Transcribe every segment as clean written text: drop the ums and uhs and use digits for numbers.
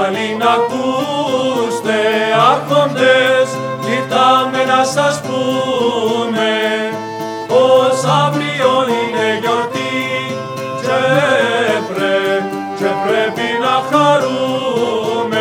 Καλήν ακούστε άρχοντες, ήρθαμε να σας πούμε πως αύριο είναι γιορτή και πρέπει να χαρούμε.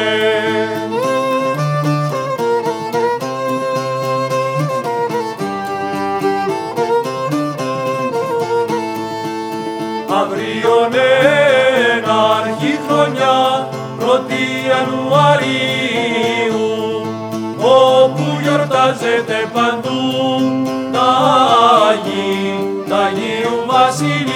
Αύριον ένα αρχή χρονιά, 1η Ιανουαρίου, όπου γιορτάζεται παντού τα Αγίου Βασιλείου.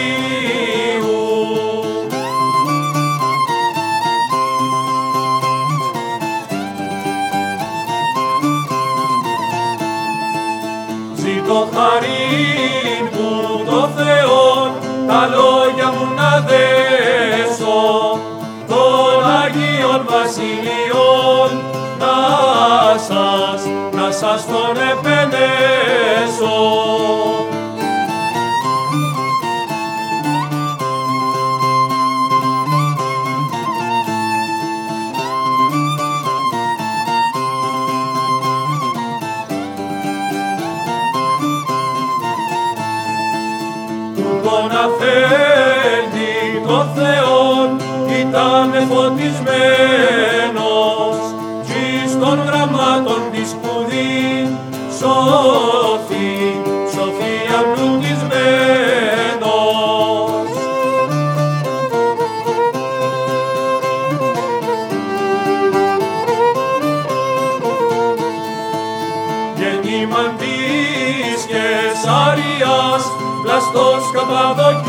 Ζήτω χαρήν που το Θεόν, τα λόγια μου να δέσω, των Αγίων Βασιλείων να σας τον επενέσω. Τούτον αφέντη των Θεών ήταν φωτισμένος κι των γραμμάτων της σπουδή σοφία πλουτισμένος. Γεννήμαν της Κεσαρίας, πλαστός Καπαδοκίας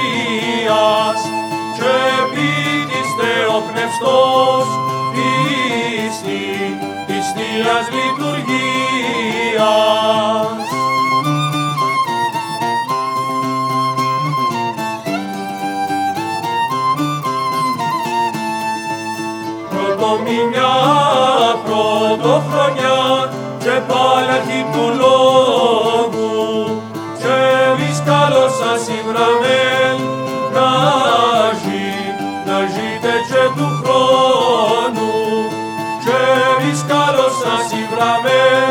και ποιητής θεοπνευστός της Θείας Λειτουργίας. Πρωτομηνιά, πρωτοχρονιά και πάλι αρχή του λόγου και καλώς σας ήβραμεν να ζείτε και του χρόνου και καλώς σας ήβραμεν